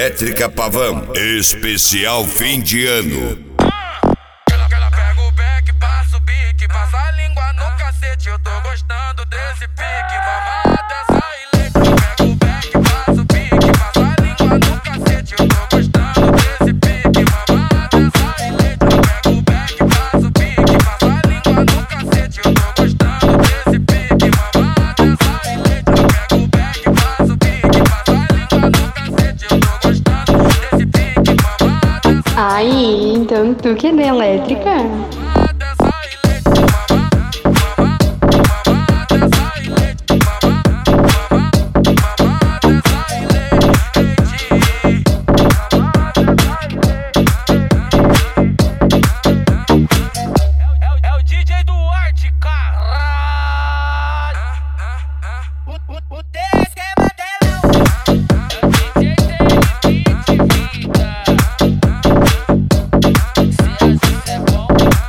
Elétrica Pavão, especial fim de ano. Ela pega o back, passa o bique, passa a língua no cacete. Eu tô gostando desse pique, mamada essa leite. Pega o back, passa o bique, passa a língua no cacete. Eu tô gostando desse pique, mamada essa leite. Pega o back, passa o bique, passa a língua no cacete. Eu tô gostando desse pique, mamada essa leite. Pega o back, passa o bique, passa a língua no cacete. Eu tô gostando desse pique, mamada essa. Ai, então tu que é da elétrica? É o DJ Duarte, caralho. O TS é Madelão. É o DJ Vida. Se assim é bom.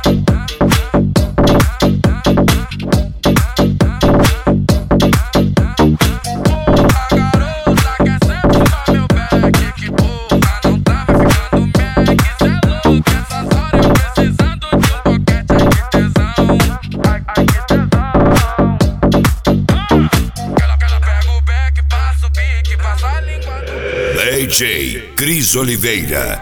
A garota quer sempre fumar meu back. Que porra, não tava ficando Mac. Cê é louco, essas horas eu precisando de um boquete. Ai que tesão, ai que tesão. Ela pega o back, passa o bique, passa a língua no DJ Cris Oliveira.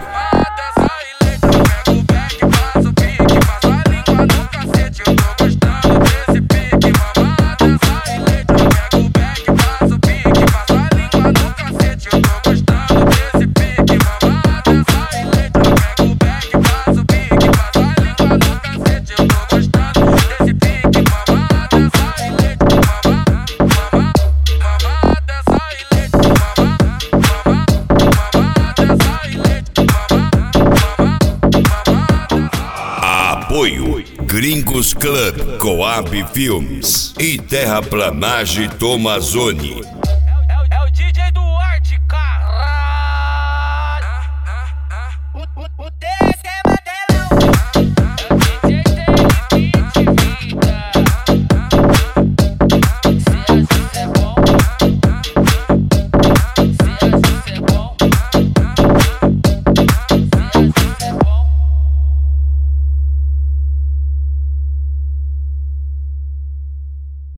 Apoio Gringos Club, Coab Filmes e Terraplanagem Tomazoni.